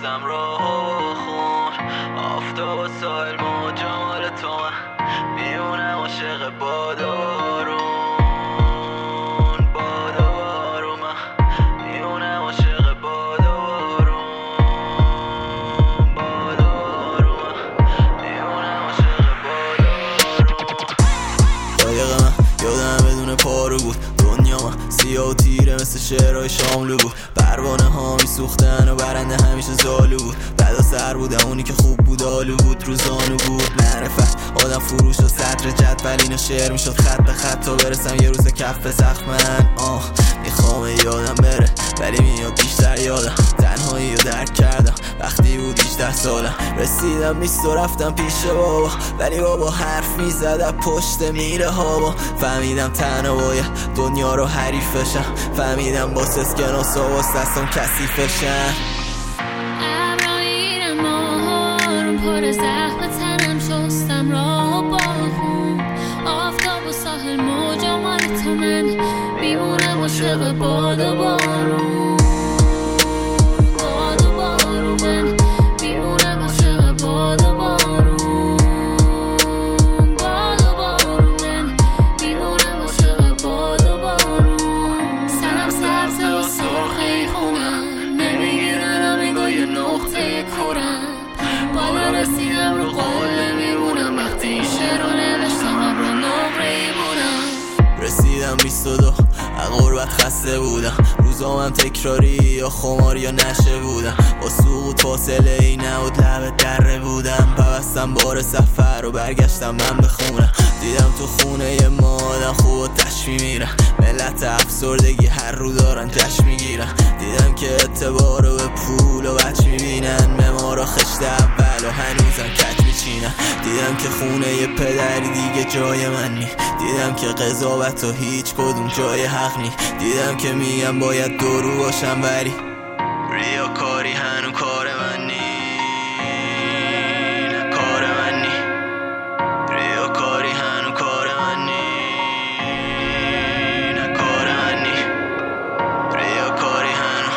شستم راه خون آفتاب و سایل موجا مال تو من میمونم عاشق باد و بارون باد و بارون من میمونم عاشق باد و بارون باد و بارون من میمونم عاشق باد و بارون. قایق من یادم بدون پارو بود دنیا من سیاه و تیره مثل شعرهای شاملو بود پروانه ها میسوختن و برنده همیشه زالو بود بعدا سر بودم اونی که خوب بود آلو بود روزانو بود معرفت آدم فروش و صدر جدول اینو شعر میشد خط به خط تا برسم یه روز کف سخت من میخوام یادم بره ولی میاد بیشتر یادم تنهایی رو درک کردم وقتی بود 18 سالم رسیدم 20 و رفتم پیش بابا ولی بابا حرف میزد پشت میره ها فهمیدم تنها باید دنیا رو حریف بشم فهمیدم باس اسکناس و باس دستم کثیفشن ابرایرم ماهارم پر زخم تنم شستم راه و باخون آفتاب و ساحل موجا مال تو من میمونم عاشق باد و بارون باد و بارون من میمونم عاشق باد و بارون باد و بارون من میمونم عاشق باد و بارون سرم سبز و سرخه خونم نمیگیرن نمیگاه یه نقطه کرم بالا رسیدم رو قله میمونم وقتی این شعر رو نوشتم ابر و نقره بودم رسیدم 22 غربت خسته بودم روزام تکراری یا خماری یا نشه بودم با سقوط فاصله ای نبود لب دره بودم پوستم بار سفر و برگشتم من به خونم دیدم تو خونه ما آدم خوب و تش میمیرن ملت افسردگی هر رو دارن جشن میگیرن دیدم که اعتبار رو به پول و بچ میبینن ممارا خشت اول و هنوزم کج میچینن دیدم که خونه ی پدری دیگه جای من نی دیدم که قضاوت و هیچ کدوم جای حق نی دیدم که میگم باید دورو باشم ولی ریاکاری هنو کار من نی نه کار من نی ریاکاری هنو کار من نی نه کار من نی ریاکاری هنو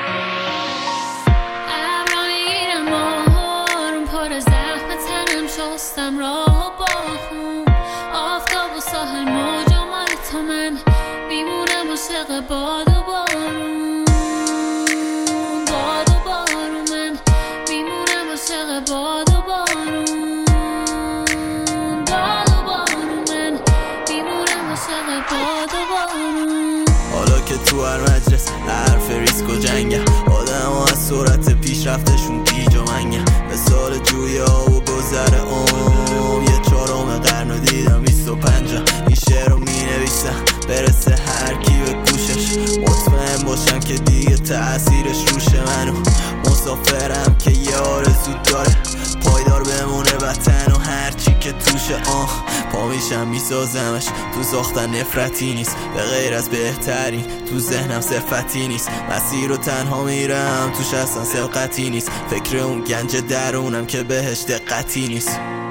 ابرایرم ماهارم پر زخم تنم شستم راه و باخون آفتاب و ساحل موجا مال تو من میمونم عاشق باد و بارون باد و بارون من میمونم عاشق باد و بارون باد و بارون من میمونم عاشق باد و بارون حالا که تو هر مجلس حرف ریسک و جنگه آدم ها از سرعت پیشرفتشون گیج و منگه مثال جویه ها و گذر یه چهارم قرن رو دیدم 25 این شعر رو می نویسم برسه هر کی به گوشش مطمئن باشم که دیگه تأثیرش روش منو مسافرم که یه آرزو داره پایدار بمونه وطن و هرچی که توشه پا میشم میسازمش تو ساختن نفرتی نیست به غیر از بهترین تو ذهنم صفتی نیست مسیر رو تنها میرم توش اصلا سبقتی نیست فکر اون گنج درونم که بهش دقتی نیست